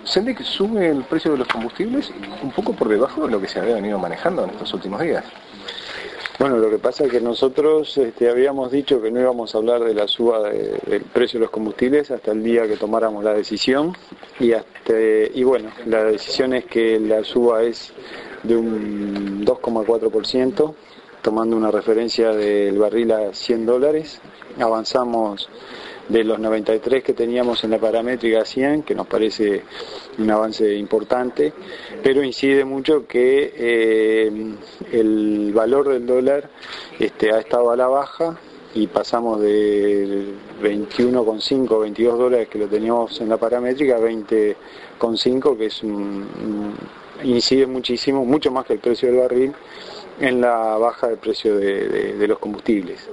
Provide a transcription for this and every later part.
Sendek, sube el precio de los combustibles un poco por debajo de lo que se había venido manejando en estos últimos días. Bueno, lo que pasa es que nosotros habíamos dicho que no íbamos a hablar de la suba del precio de los combustibles hasta el día que tomáramos la decisión y bueno, la decisión es que la suba es de un 2,4%, tomando una referencia del barril a $100. Avanzamos de los 93 que teníamos en la paramétrica a 100, que nos parece un avance importante, pero incide mucho que el valor del dólar ha estado a la baja y pasamos de 21,5, 22 dólares que lo teníamos en la paramétrica a 20,5, que es incide muchísimo, mucho más que el precio del barril, en la baja del precio de los combustibles.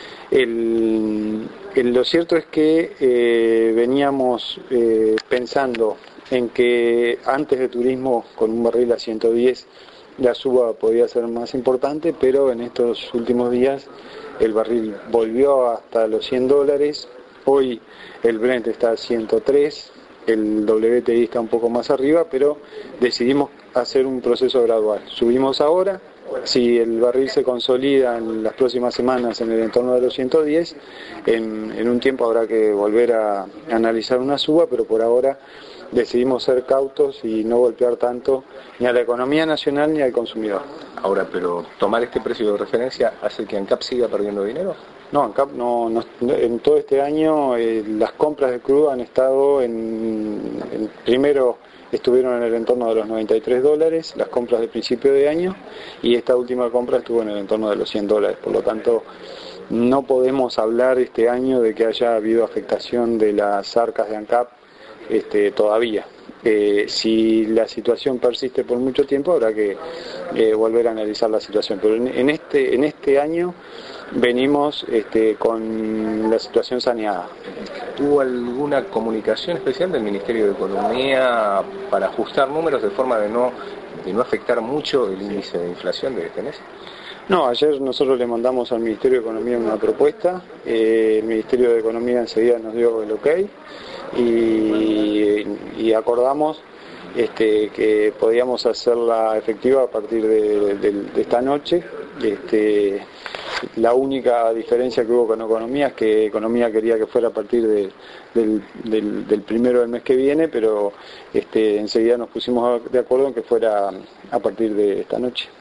Lo cierto es que veníamos pensando en que antes de turismo, con un barril a 110, la suba podía ser más importante, pero en estos últimos días el barril volvió hasta los $100. Hoy el Brent está a 103, el WTI está un poco más arriba, pero decidimos hacer un proceso gradual. Subimos ahora. Si el barril se consolida en las próximas semanas en el entorno de los 110, en un tiempo habrá que volver a analizar una suba, pero por ahora decidimos ser cautos y no golpear tanto ni a la economía nacional ni al consumidor. Ahora, pero tomar este precio de referencia hace que ANCAP siga perdiendo dinero. No, ANCAP no, en todo este año las compras de crudo han estado primero estuvieron en el entorno de los $93, las compras de principio de año, y esta última compra estuvo en el entorno de los $100, por lo tanto no podemos hablar este año de que haya habido afectación de las arcas de ANCAP todavía. Si la situación persiste por mucho tiempo habrá que volver a analizar la situación, pero en este año venimos con la situación saneada. ¿Hubo alguna comunicación especial del Ministerio de Economía para ajustar números de forma de no afectar mucho el índice de inflación de este mes? No, ayer nosotros le mandamos al Ministerio de Economía una propuesta, el Ministerio de Economía enseguida nos dio el ok y acordamos que podíamos hacerla efectiva a partir de esta noche. La única diferencia que hubo con Economía es que Economía quería que fuera a partir del primero del mes que viene, pero enseguida nos pusimos de acuerdo en que fuera a partir de esta noche.